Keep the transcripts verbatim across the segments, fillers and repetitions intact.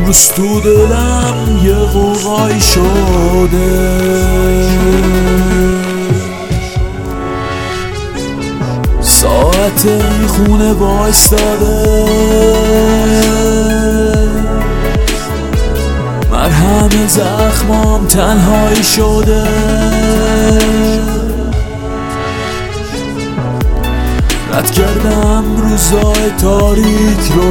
امروز تو دلم یه غوغایی شده، ساعت این خونه وایستاده، مرهم زخمام تنهایی شده، رد کردم روزای تاریک رو،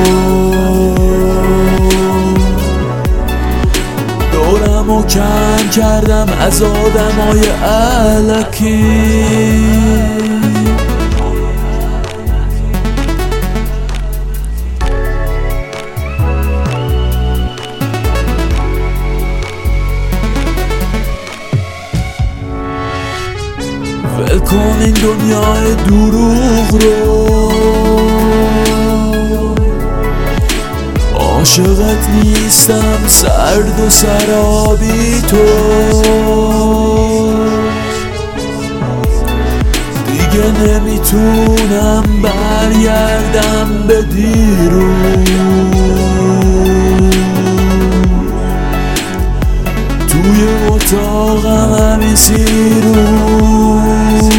دورمو کم کردم از آدمای الکی، ول کن این دنیای دروغ رو، عاشقت نیستم سرد و سرابی تو، دیگه نمیتونم برگردم به دیروز، توی اتاقم همین سیروز،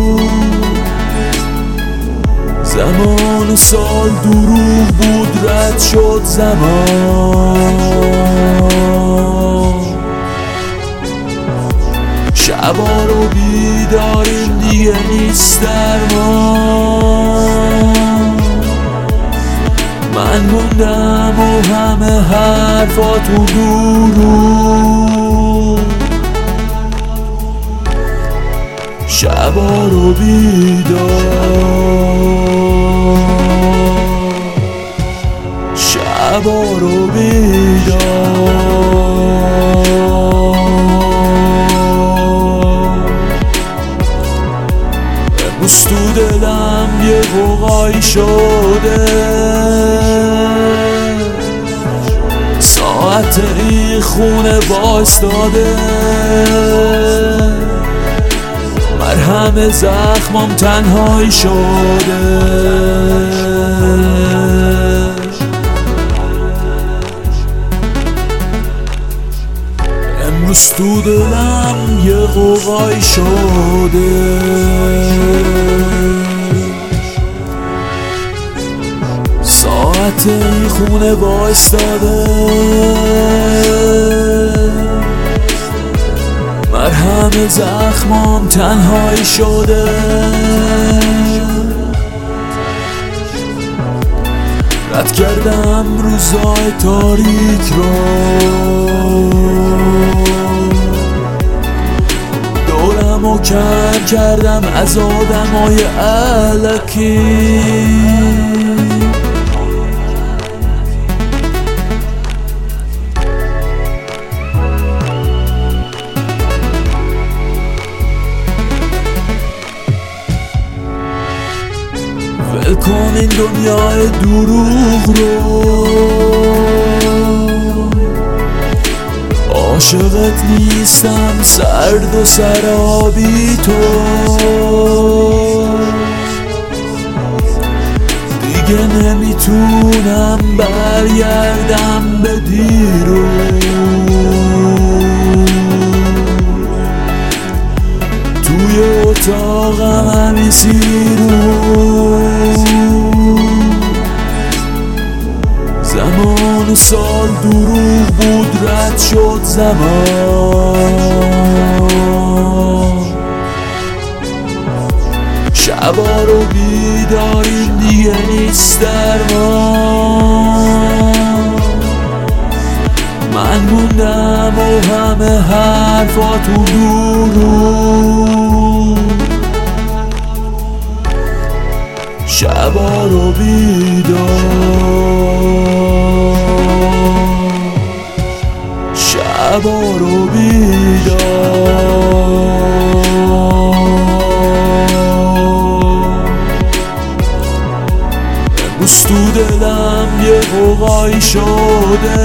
زمان و سال دروغ بود رد شد زمان، شبا رو بیداریم دیگه نیست درمان، من موندم و همه حرفا تو دروغ، شبا رو بیدار، شبا رو بیدار، امروز تو دلم یه غوغایی شده، ساعت این خونه وایستاده، مرهم زخمم تنهایی شده، امروز تو دلم یه غوغایی شده، ساعت این خونه وایستاده، مرهم زخمام تنهایی شده، رد کردم روزای تاریک رو، دورمو کم کردم از آدمای الکی، ول کن این دنیای دروغ رو، عاشقت نیستم سرد و سرابی تو، دیگه نمیتونم برگردم به دیروز، توی اتاقم همین سیروز، زمان و سال دروغ بود رد شد زمان، شبا رو بیداریم دیگه نیست درمان، من موندم و همه حرفا تو دروغ، شبا رو بیدار، شبا رو بیدار، امروز تو دلم یه غوغایی شده،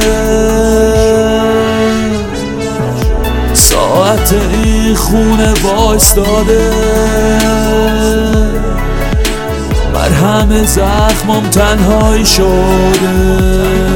ساعت این خونه وایستاده، مرهم زخمم تنهایی شده.